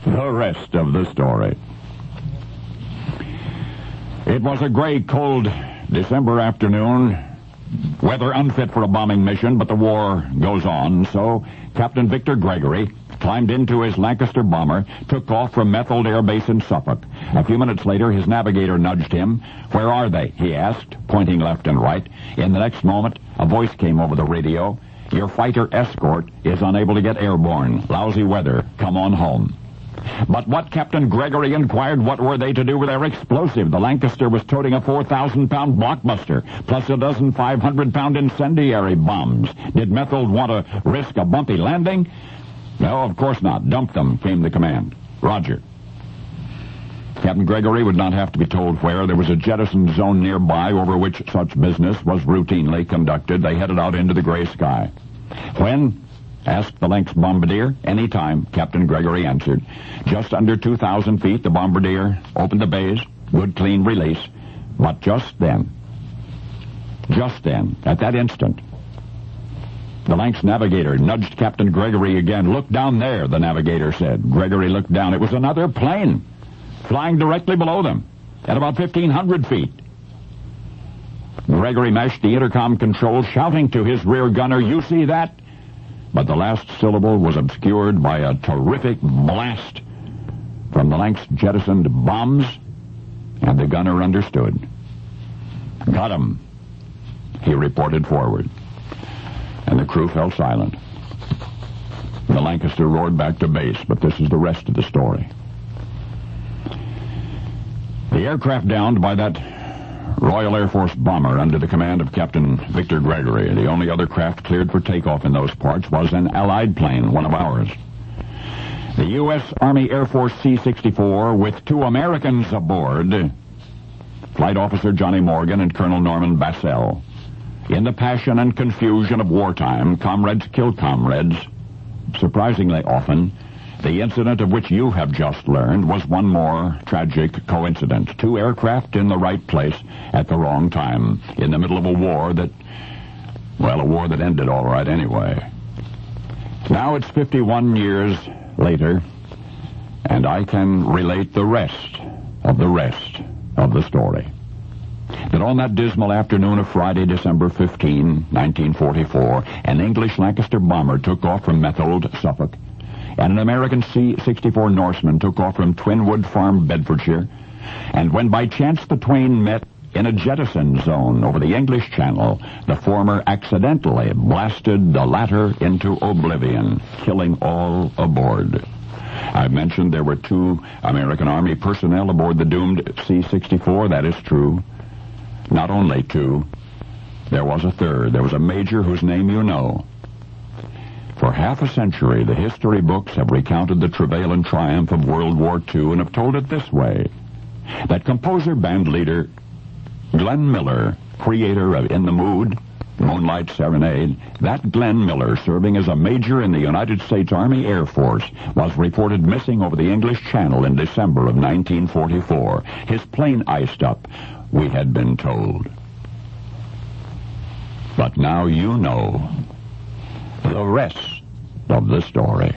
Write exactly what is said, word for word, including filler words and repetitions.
the rest of the story. It was a gray, cold December afternoon. Weather unfit for a bombing mission, but the war goes on, so Captain Victor Gregory climbed into his Lancaster bomber, took off from Methold Air Base in Suffolk. A few minutes later, his navigator nudged him. "Where are they?" he asked, pointing left and right. In the next moment, a voice came over the radio. "Your fighter escort is unable to get airborne. Lousy weather. Come on home." But what Captain Gregory inquired, what were they to do with their explosive? The Lancaster was toting a four thousand pound blockbuster, plus a dozen five hundred pound incendiary bombs. Did Methold want to risk a bumpy landing? No, of course not. Dump them, came the command. Roger. Captain Gregory would not have to be told where. There was a jettison zone nearby over which such business was routinely conducted. They headed out into the gray sky. When? Asked the Lynx bombardier. Any time, Captain Gregory answered. Just under two thousand feet, the bombardier opened the bays. Good, clean release. But just then, just then, at that instant, the Lynx navigator nudged Captain Gregory again. "Look down there," the navigator said. Gregory looked down. It was another plane, flying directly below them, at about fifteen hundred feet. Gregory mashed the intercom controls, shouting to his rear gunner, "You see that?" But the last syllable was obscured by a terrific blast from the Lynx jettisoned bombs, and the gunner understood. "Got 'em," he reported forward, and the crew fell silent. The Lancaster roared back to base, but this is the rest of the story. The aircraft downed by that Royal Air Force bomber under the command of Captain Victor Gregory. The only other craft cleared for takeoff in those parts was an Allied plane, one of ours. The U S Army Air Force C sixty-four with two Americans aboard, Flight Officer Johnny Morgan and Colonel Norman Bassell. In the passion and confusion of wartime, comrades kill comrades. Surprisingly often, the incident of which you have just learned was one more tragic coincidence. Two aircraft in the right place at the wrong time, in the middle of a war that, well, a war that ended all right anyway. Now it's fifty-one years later, and I can relate the rest of the rest of the story. That on that dismal afternoon of Friday, December fifteenth, nineteen forty-four, an English Lancaster bomber took off from Methold, Suffolk, and an American C sixty-four Norseman took off from Twinwood Farm, Bedfordshire, and when by chance the twain met in a jettison zone over the English Channel, the former accidentally blasted the latter into oblivion, killing all aboard. I mentioned there were two American Army personnel aboard the doomed C sixty-four. That is true. Not only two. There was a third. There was a major whose name you know. For half a century, the history books have recounted the travail and triumph of World War Two and have told it this way. That composer, band leader, Glenn Miller, creator of In the Mood, Moonlight Serenade, that Glenn Miller, serving as a major in the United States Army Air Force, was reported missing over the English Channel in December of nineteen forty-four. His plane iced up, we had been told. But now you know the rest of the story.